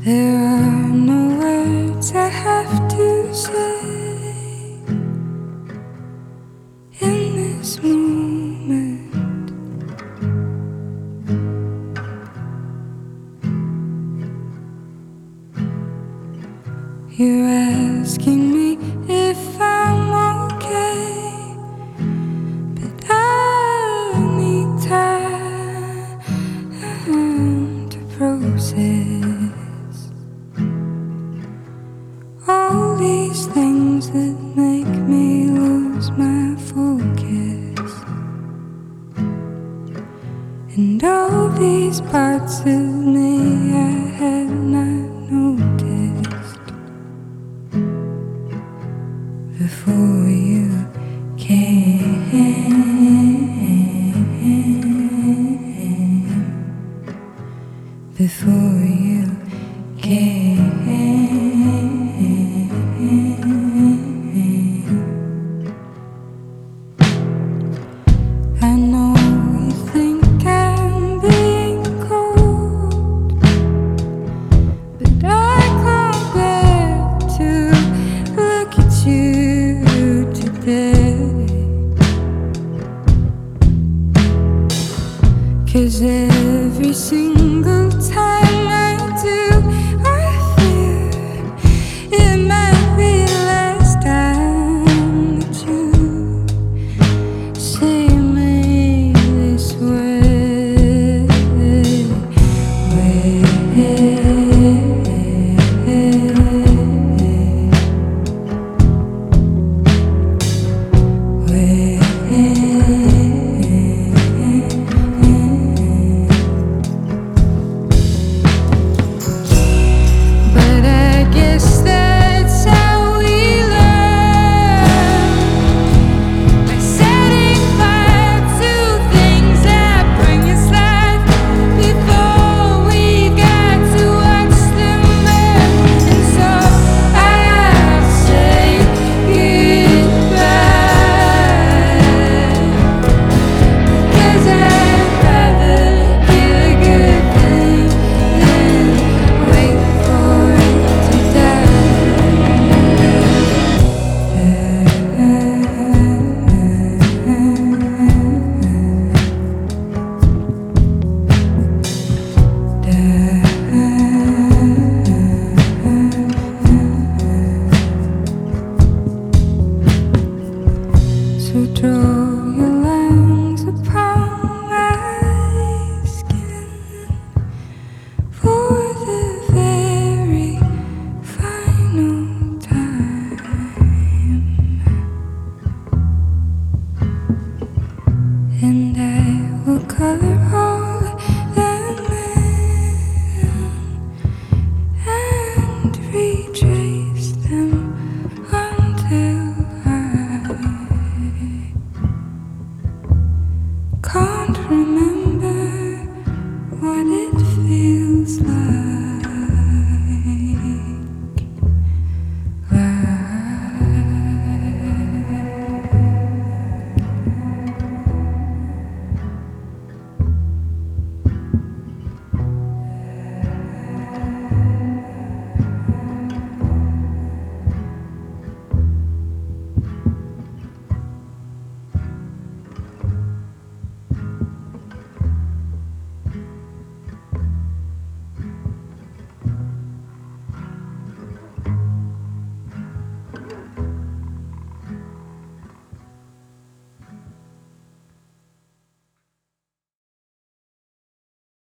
There are no words I have to say in this moment. You're asking me if I'm okay, but I need time to process all these things that make me lose my focus, and all these parts of me I had not noticed before you came. Before you came.